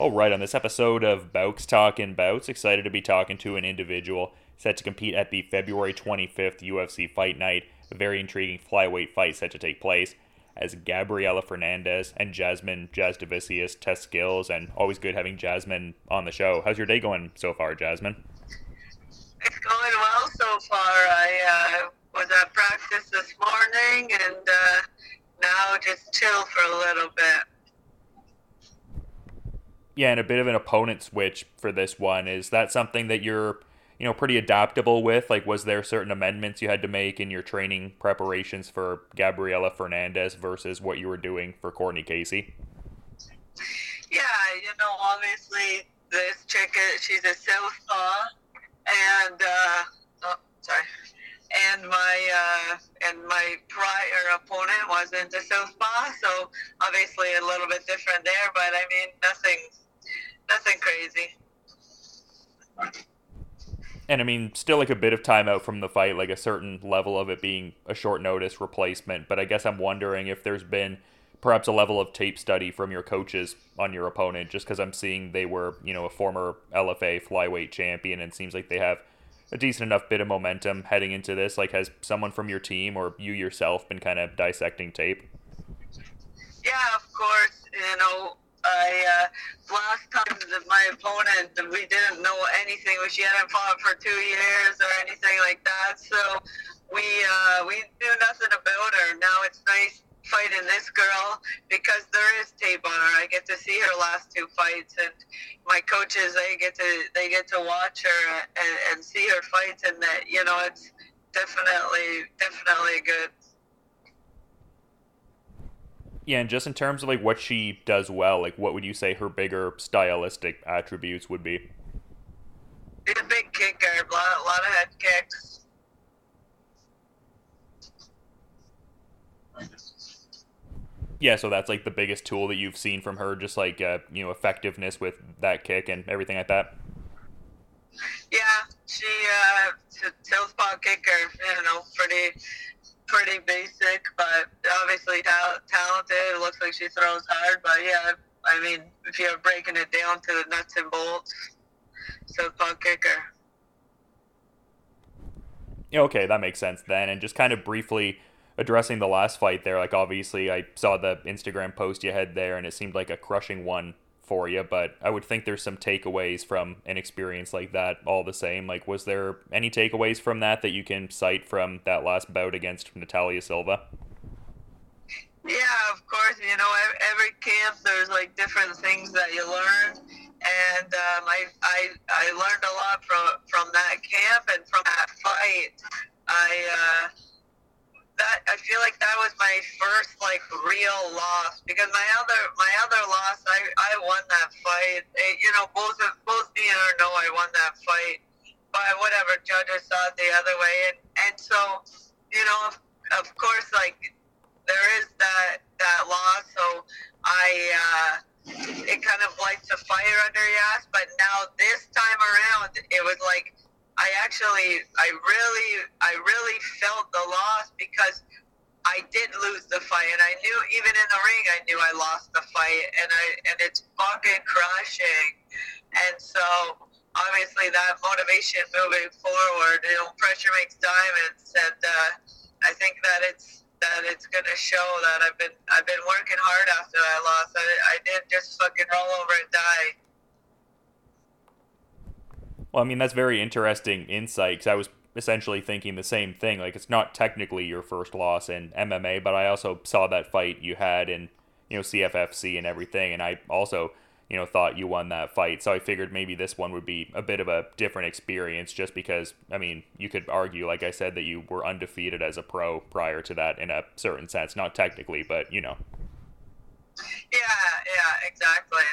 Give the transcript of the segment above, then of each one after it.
All right, on this episode of Bouts Talking Bouts, excited to be talking to an individual set to compete at the February 25th UFC Fight Night. A very intriguing flyweight fight set to take place as Gabriela Fernandez and Jasmine Jasdavicius test skills, and always good having Jasmine on the show. How's your day going so far, Jasmine? It's going well so far. I was at practice this morning and now just chill for a little bit. Yeah, and a bit of an opponent switch for this one. Is that something that you're, pretty adaptable with? Like, was there certain amendments you had to make in your training preparations for Gabriela Fernandez versus what you were doing for Courtney Casey? Yeah, obviously this chick, she's a southpaw, and oh, sorry, and my prior opponent wasn't a southpaw, so obviously a little bit different there. But I mean, nothing crazy. And I mean, still like a bit of time out from the fight, like a certain level of it being a short notice replacement. But I guess I'm wondering if there's been perhaps a level of tape study from your coaches on your opponent, just because I'm seeing they were, a former LFA flyweight champion, and it seems like they have a decent enough bit of momentum heading into this. Like, has someone from your team or you yourself been kind of dissecting tape? Yeah, of course. I last time that my opponent, we didn't know anything. She hadn't fought for 2 years or anything like that. So we knew nothing about her. Now it's nice fighting this girl because there is tape on her. I get to see her last two fights, and my coaches they get to watch her and see her fights, and that it's definitely good. Yeah, and just in terms of like what she does well, like what would you say her bigger stylistic attributes would be? She's a big kicker, a lot of head kicks. Yeah, so that's like the biggest tool that you've seen from her, just like effectiveness with that kick and everything like that. Yeah, she southpaw kicker, pretty basic, but obviously talented. It looks like she throws hard, but yeah, I mean, if you're breaking it down to the nuts and bolts, southpaw kicker. Yeah, okay, that makes sense then. And just kind of briefly addressing the last fight there, like obviously I saw the Instagram post you had there, and it seemed like a crushing one for you, but I would think there's some takeaways from an experience like that all the same. Like, was there any takeaways from that you can cite from that last bout against Natalia Silva? Yeah, of course. Every camp there's like different things that you learn, and I learned a lot from that camp and from that fight. I feel like that was my first like real loss, because my other loss I won that fight. Both me and her know I won that fight, but whatever, judges saw it the other way, and so of course, like, there is that loss. So it kind of lights a fire under your ass. But now this time around, it was like I really felt the loss, because I did lose the fight, and I knew, even in the ring, I knew I lost the fight, and it's fucking crushing. And so obviously that motivation moving forward, pressure makes diamonds, and I think that it's gonna show that I've been working hard after that loss. I didn't just fucking roll over and die. Well, I mean, that's very interesting insight, because I was essentially thinking the same thing. Like, it's not technically your first loss in MMA, but I also saw that fight you had in, CFFC and everything, and I also, thought you won that fight. So I figured maybe this one would be a bit of a different experience, just because, I mean, you could argue, like I said, that you were undefeated as a pro prior to that in a certain sense. Not technically, but. Yeah, exactly.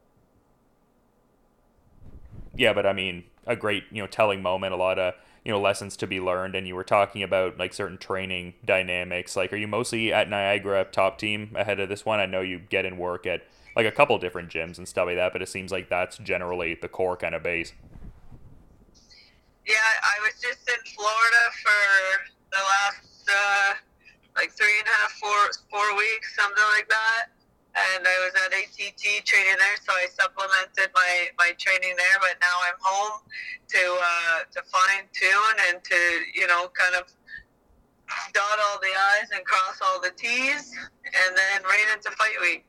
Yeah, but I mean, a great, telling moment, a lot of, lessons to be learned. And you were talking about like certain training dynamics. Like, are you mostly at Niagara top team ahead of this one? I know you get in work at like a couple different gyms and stuff like that, but it seems like that's generally the core kind of base. Yeah, I was just in Florida for the last like 3.5, 4 weeks, something like that. and I was at ATT training there, so I supplemented my training there. But now I'm home to fine tune and to kind of dot all the I's and cross all the T's, and then right into fight week.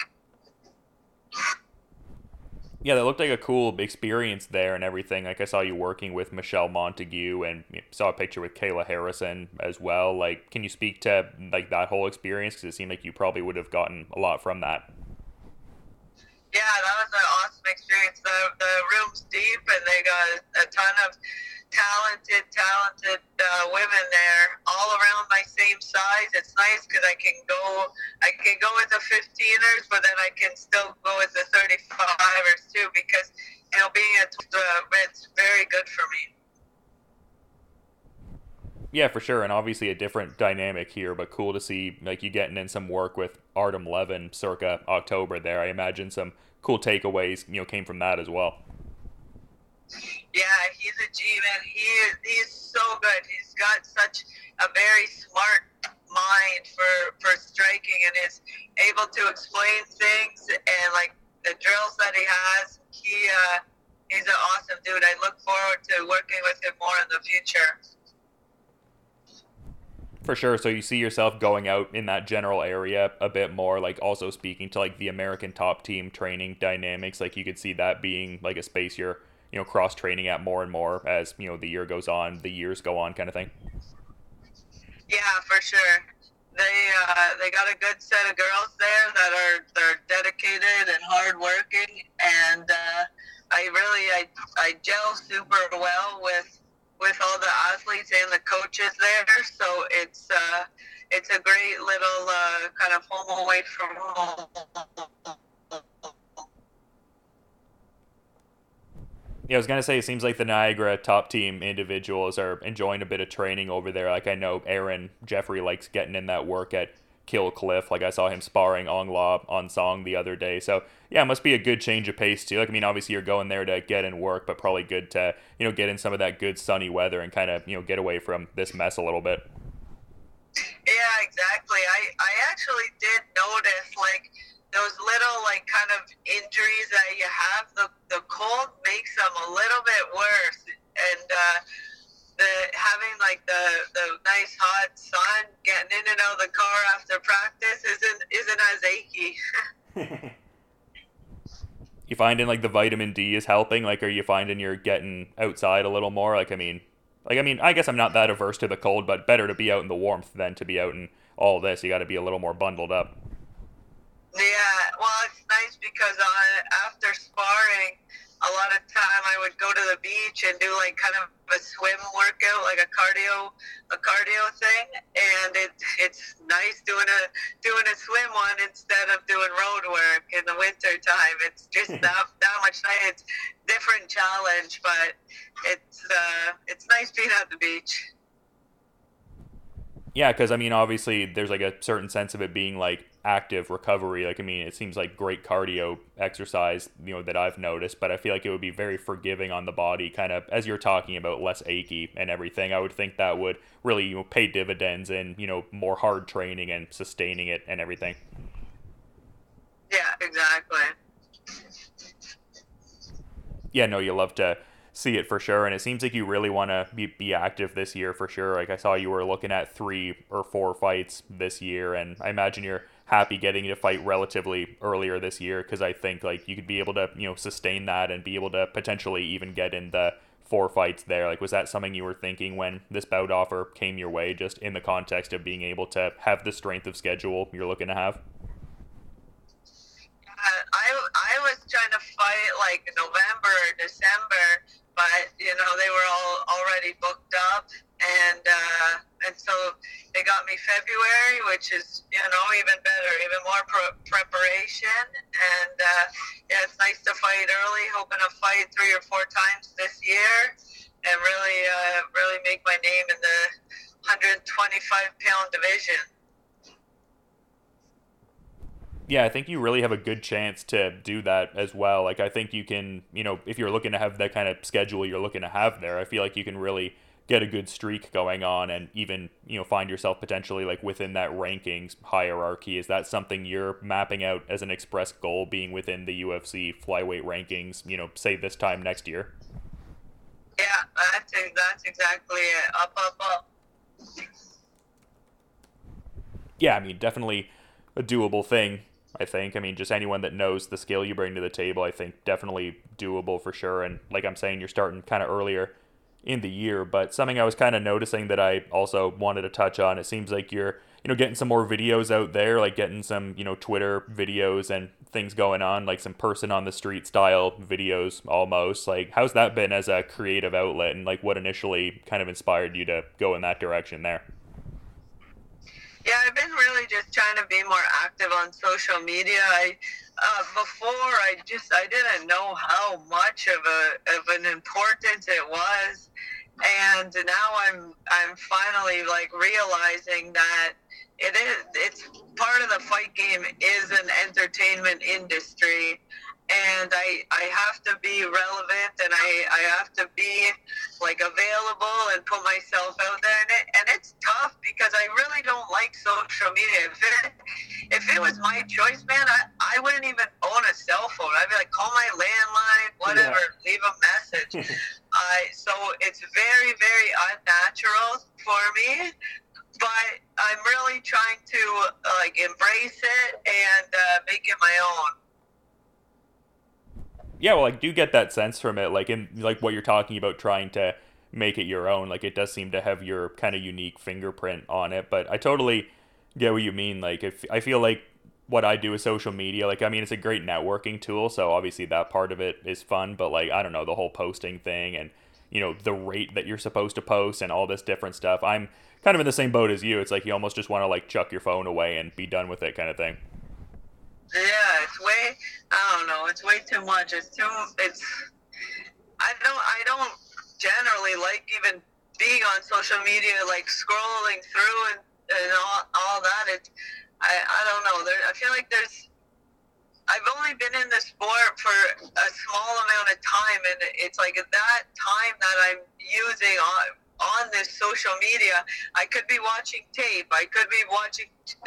Yeah, that looked like a cool experience there and everything. Like I saw you working with Michelle Montague and saw a picture with Kayla Harrison as well. Like, can you speak to like that whole experience? Because it seemed like you probably would have gotten a lot from that. Yeah, that was an awesome experience. The room's deep, and they got a ton of talented women there, all around my same size. It's nice because I can go with the 15ers, but then I can still go with the 35ers too, because being it's very good for me. Yeah, for sure, and obviously a different dynamic here, but cool to see like you getting in some work with Artem Levin circa October there. I imagine some cool takeaways came from that as well. Yeah, he's a G, man. He's so good. He's got such a very smart mind for striking, and is able to explain things, and like the drills that he has. He's an awesome dude. I look forward to working with him more in the future. For sure. So you see yourself going out in that general area a bit more, like also speaking to like the American top team training dynamics. Like you could see that being like a space you're cross training at more and more as the year goes on, the years go on, kind of thing. Yeah, for sure. They got a good set of girls there they're dedicated and hardworking, and I gel super well with all the athletes and the coaches there. So it's a great little kind of home away from home. Yeah, I was gonna say it seems like the Niagara top team individuals are enjoying a bit of training over there. Like I know Aaron Jeffrey likes getting in that work at Kill Cliff. Like I saw him sparring Ong La on Song the other day. So yeah, it must be a good change of pace too. Like I mean, obviously you're going there to get in work, but probably good to get in some of that good sunny weather and kind of get away from this mess a little bit. Yeah, exactly. I actually did notice like those little like kind of injuries that you have. The cold makes them a little bit worse, and having like the nice hot sun, getting in and out of the car after practice isn't as achy. You finding like the vitamin D is helping? Like, are you finding you're getting outside a little more? I guess I'm not that averse to the cold, but better to be out in the warmth than to be out in all this. You got to be a little more bundled up. Yeah, well, it's nice because after sparring, a lot of time I would go to the beach and do like kind of a swim workout, like a cardio thing, and it's nice doing a swim one instead of doing road work in the winter time. It's just that much nice. It's different challenge, but it's nice being at the beach. Yeah, because I mean, obviously, there's like a certain sense of it being like active recovery. Like, I mean, it seems like great cardio exercise, that I've noticed, but I feel like it would be very forgiving on the body, kind of as you're talking about, less achy and everything. I would think that would really, pay dividends in, more hard training and sustaining it and everything. Yeah, exactly. Yeah, no, you love to see it for sure, and it seems like you really want to be active this year for sure. Like I saw you were looking at 3 or 4 fights this year, and I imagine you're happy getting to fight relatively earlier this year, because I think like you could be able to sustain that and be able to potentially even get in the 4 fights there. Like, was that something you were thinking when this bout offer came your way, just in the context of being able to have the strength of schedule you're looking to have? I was trying to fight like November or December, but they were all already booked up, and so they got me February, which is even better, even more preparation, and yeah, it's nice to fight early. Hoping to fight 3 or 4 times this year, and really make my name in the 125-pound division. Yeah, I think you really have a good chance to do that as well. Like, I think you can, if you're looking to have that kind of schedule you're looking to have there, I feel like you can really get a good streak going on and even, find yourself potentially like within that rankings hierarchy? Is that something you're mapping out as an express goal, being within the UFC flyweight rankings, say this time next year? Yeah, that's exactly it. Up. Yeah, I mean, definitely a doable thing, I think. I mean, just anyone that knows the skill you bring to the table, I think definitely doable for sure. And like I'm saying, you're starting kind of earlier in the year, but something I was kind of noticing that I also wanted to touch on, it seems like you're, getting some more videos out there, like getting some, Twitter videos and things going on, like some person on the street style videos almost. Like, how's that been as a creative outlet, and like what initially kind of inspired you to go in that direction there? Yeah, I've been really just trying to be more active on social media. Before I didn't know how much of an importance it was, and now I'm finally like realizing that it's part of the fight game is an entertainment industry, and I have to be relevant, and I have to be like available and put myself out there, and it's tough because I really don't like social media. If it was my choice, man, I wouldn't even own a cell phone. I'd be like, call my landline, whatever, leave a message. So it's very, very unnatural for me, but I'm really trying to like embrace it and make it my own. Yeah, well, I do get that sense from it, like in like what you're talking about, trying to make it your own. Like, it does seem to have your kind of unique fingerprint on it. But I totally get what you mean. Like, if I feel like what I do with social media, like, I mean, it's a great networking tool, so obviously that part of it is fun. But like, I don't know, the whole posting thing and the rate that you're supposed to post and all this different stuff. I'm kind of in the same boat as you. It's like you almost just want to like chuck your phone away and be done with it, kind of thing. Yeah, I don't know, it's way too much. I don't generally like even being on social media, like scrolling through and all that. I don't know. I feel like I've only been in the sport for a small amount of time, and it's like that time that I'm using on this social media, I could be watching tape. I could be watching,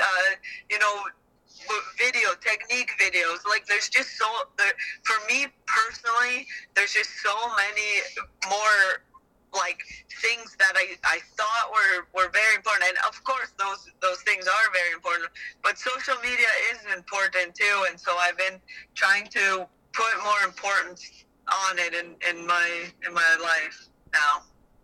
video technique videos. Like, there's just for me personally, there's just so many more like things that I thought were very important, and of course those things are very important, but social media is important too, and so I've been trying to put more importance on it in my life now.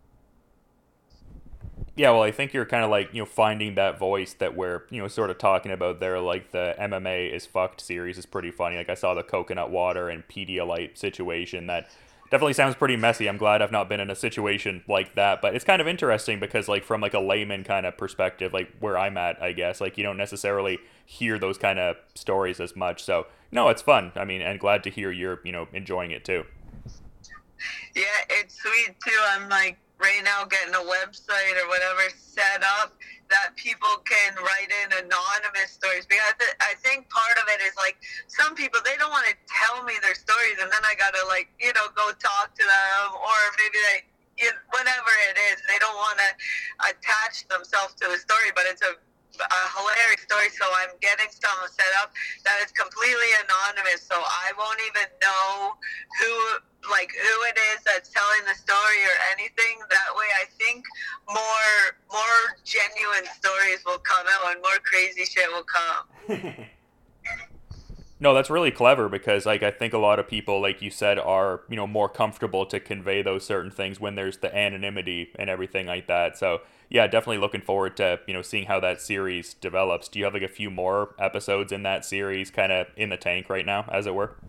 Yeah, well, I think you're kind of like, finding that voice that we're, sort of talking about there. Like, the MMA is fucked series is pretty funny. Like, I saw the coconut water and Pedialyte situation. That definitely sounds pretty messy. I'm glad I've not been in a situation like that. But it's kind of interesting because, like, from like a layman kind of perspective, like where I'm at, I guess, like, you don't necessarily hear those kind of stories as much. So, no, it's fun. I mean, and glad to hear you're, enjoying it too. Yeah, it's sweet too. I'm like right now getting a website or whatever set up that people can write in anonymous stories, because I think part of it is like some people, they don't want to tell me their stories, and then I gotta like go talk to them, or maybe whatever it is, they don't want to attach themselves to a story, but it's a hilarious story, so I'm getting some set up that is completely anonymous, so I won't even know who it is that's telling the story or anything. That way I think more genuine stories will come out and more crazy shit will come. No, that's really clever, because like I think a lot of people, like you said, are more comfortable to convey those certain things when there's the anonymity and everything like that. So yeah, definitely looking forward to seeing how that series develops. Do you have like a few more episodes in that series kind of in the tank right now, as it were?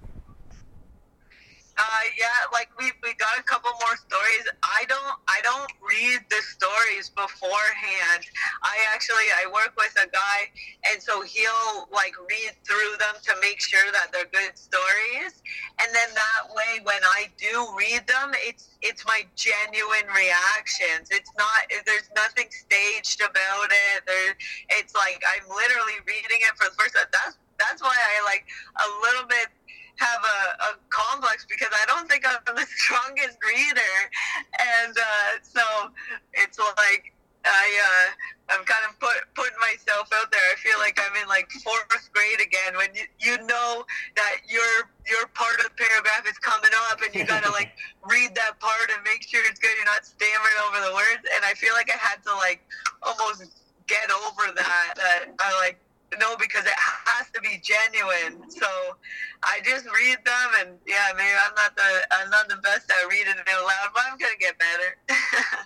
Yeah, like we got a couple more stories. I don't read the stories beforehand. I work with a guy, and so he'll like read through them to make sure that they're good stories. And then that way, when I do read them, it's my genuine reactions. There's nothing staged about it. It's like I'm literally reading it for the first time. That's why I like a little bit have a complex, because I don't think I'm the strongest reader, and so it's like I'm kind of putting myself out there. I feel like I'm in like fourth grade again when you know that your part of the paragraph is coming up and you gotta like read that part and make sure it's good. You're not stammering over the words. And I feel like I had to like almost get over that. I like no, because it has to be genuine. So I just read them, and yeah, maybe I'm not the best at reading it out loud, but I'm gonna get better.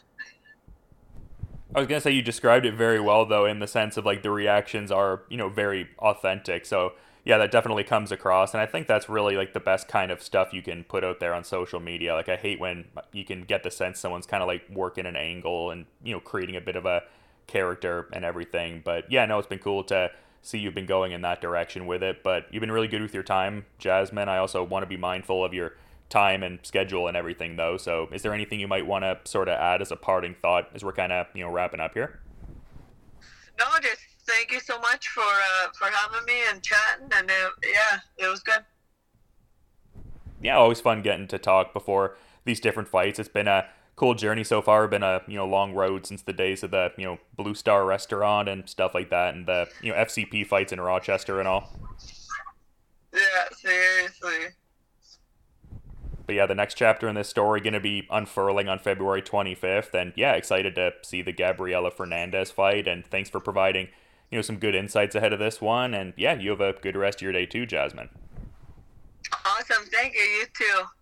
I was gonna say you described it very well, though, in the sense of like the reactions are, very authentic. So yeah, that definitely comes across, and I think that's really like the best kind of stuff you can put out there on social media. Like I hate when you can get the sense someone's kind of like working an angle and creating a bit of a character and everything. But yeah, no, it's been cool to see you've been going in that direction with it. But you've been really good with your time, Jasmine. I also want to be mindful of your time and schedule and everything, though. So is there anything you might want to sort of add as a parting thought as we're kind of wrapping up here? No, just thank you so much for having me and chatting, and it was good. Yeah, always fun getting to talk before these different fights. It's been a cool journey so far. Been a long road since the days of the Blue Star restaurant and stuff like that, and the FCP fights in Rochester and all. Yeah, seriously. But yeah, the next chapter in this story going to be unfurling on February 25th, and yeah, excited to see the Gabriela Fernandez fight. And thanks for providing some good insights ahead of this one. And yeah, you have a good rest of your day too, Jasmine. Awesome, thank you. You too.